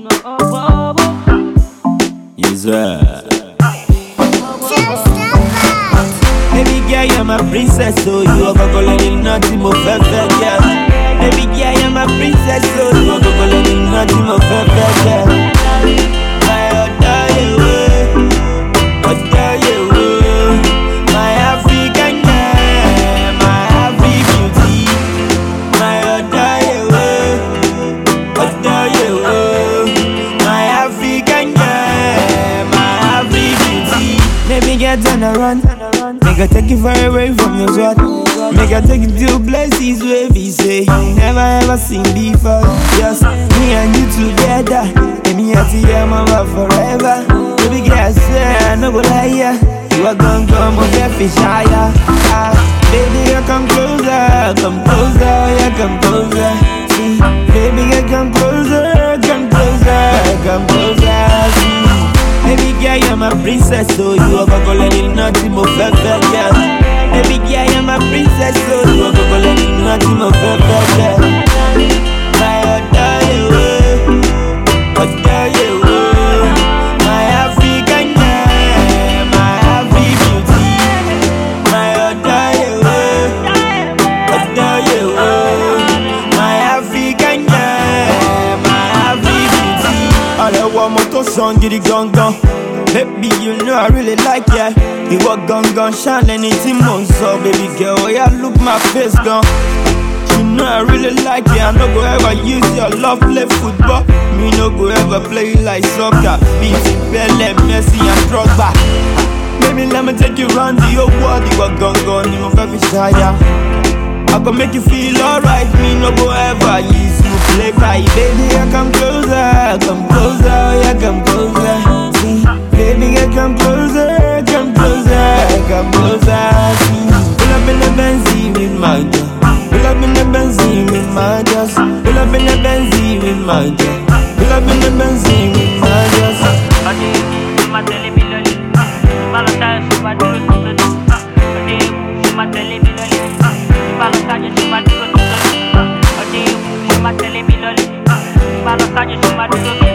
Yes, sir. Baby girl, you're my princess, so you are gonna nothing more perfect, yeah. Baby girl, you're my princess, so you are gonna nothing more perfect, yeah. I adore you, adore you, my African girl, my Afri beauty. My adore you, my African girl, my Afri beauty. Baby girl, turn around, make I take you far away from your sweat. Make I take you to places where we say you never ever seen before. Just me and you together, and me and you, mama forever. Baby girl, I swear I no go lie, yeah. You are gonna come over fish higher. Baby girl, come closer, yeah, come closer. See, baby girl, come closer, come closer, come closer. See, baby girl, you're my princess, so you are gonna nothing more perfect, yeah. Baby girl, you're my princess, so you are gonna nothing more perfect, yeah. I adore you, adore you, my African girl, my Afri beauty. My adore you, my African girl, my Afri beauty. All I want more to song, get it gone gone. Baby, you know I really like ya. You walk gun shine anything more. So baby girl, oh yeah, look my face gone. You know I really like ya. I no go ever use your love play football. Me no go ever play like soccer. Beat Pele, Messi and Drogba. Baby, let me take you round the whole world. You walk gun, you move every shy. I gon' make you feel alright. Me no go ever use you play by. Baby, I come closer, yeah, come closer. See, baby, I come closer, come closer, come closer. See, pull up in the Benzie with my girl. Pull up in the Benzie with my girl. Pull up in the Benzie with my girl. Pull up in the Benzie with my girl.